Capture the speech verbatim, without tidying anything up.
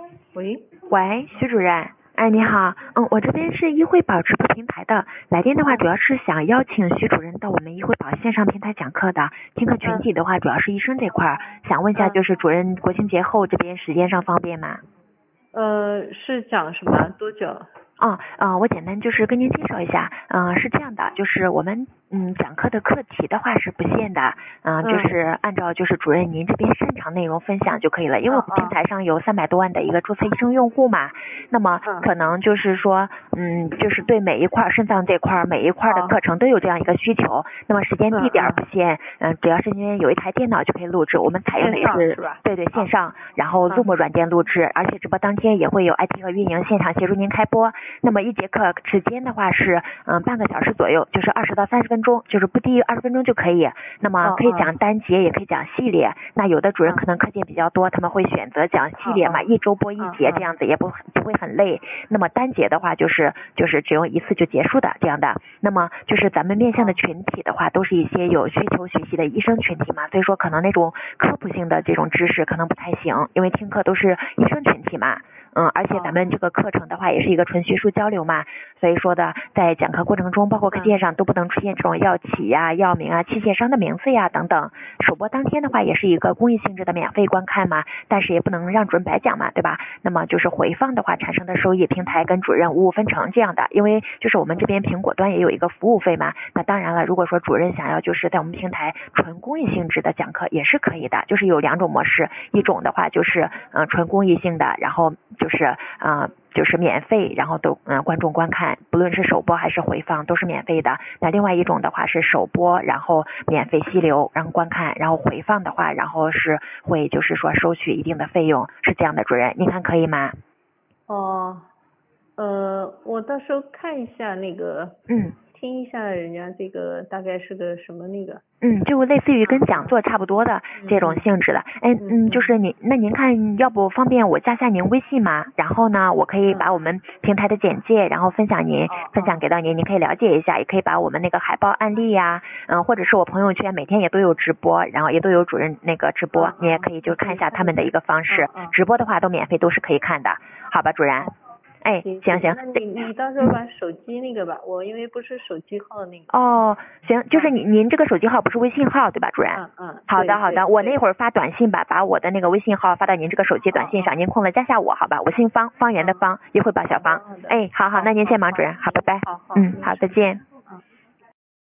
喂， 喂，徐主任，哎，你好，嗯，我这边是医惠宝直播平台的，来电的话主要是想邀请徐主任到我们医惠宝线上平台讲课的，听课群体的话主要是医生这块儿，想问一下，就是主任国庆节后这边时间上方便吗？ 呃，是讲什么？多久？ 啊、嗯呃，我简单就是跟您介绍一下，嗯、呃，是这样的，就是我们嗯讲课的课题的话是不限的，呃、嗯，就是按照就是主任您这边擅长内容分享就可以了，因为我们平台上有三百多万的一个注册医生用户嘛，那么可能就是说，嗯，就是对每一块肾脏这块每一块的课程都有这样一个需求，那么时间地点不限，嗯，只要是因为有一台电脑就可以录制，我们采用的也是对对线上，然后 Zoom 软件录制，而且直播当天也会有 I T 和运营现场协助您开播。那么一节课时间的话是嗯半个小时左右，就是二十到三十分钟，就是不低于二十分钟就可以。那么可以讲单节，也可以讲系列。那有的主任可能课件比较多，他们会选择讲系列嘛，一周播一节这样子，也不不会很累。那么单节的话就是就是只用一次就结束的这样的。那么就是咱们面向的群体的话，都是一些有需求学习的医生群体嘛，所以说可能那种科普性的这种知识可能不太行，因为听课都是医生群体嘛。嗯，而且咱们这个课程的话也是一个纯学术交流嘛，所以说的在讲课过程中，包括课件上都不能出现这种药企呀、药名啊、器械商的名字呀等等。首播当天的话也是一个公益性质的免费观看嘛，但是也不能让主任白讲嘛，对吧？那么就是回放的话产生的收益，平台跟主任五五分成这样的，因为就是我们这边苹果端也有一个服务费嘛。那当然了，如果说主任想要就是在我们平台纯公益性质的讲课也是可以的，就是有两种模式，一种的话就是嗯、呃、纯公益性的，然后就是啊、呃、就是免费，然后都嗯、呃、观众观看，不论是首播还是回放都是免费的。那另外一种的话是首播，然后免费吸流，然后观看，然后回放的话，然后是会就是说收取一定的费用，是这样的，主任，您看可以吗？ 哦，呃，我到时候看一下那个， 嗯， 听一下人家这个大概是个什么那个。 嗯，就类似于跟讲座差不多的这种性质的。哎，嗯，就是您，那您看要不方便我加下您微信吗？然后呢，我可以把我们平台的简介，然后分享您，分享给到您，您可以了解一下，也可以把我们那个海报案例呀，嗯，或者是我朋友圈每天也都有直播，然后也都有主任那个直播，你也可以就看一下他们的一个方式。直播的话都免费，都是可以看的，好吧，主任？哎，行行， 那你你到时候把手机那个吧，我因为不是手机号那个。 哦，行，就是您您这个手机号不是微信号对吧，主任？ 嗯嗯。 好的好的，我那会儿发短信吧，把我的那个微信号发到您这个手机短信上，您空了加下我好吧？我姓方，方圆的方，一会宝小方。哎，好好，那您先忙，主任，好，拜拜。 好好。 嗯，好，再见。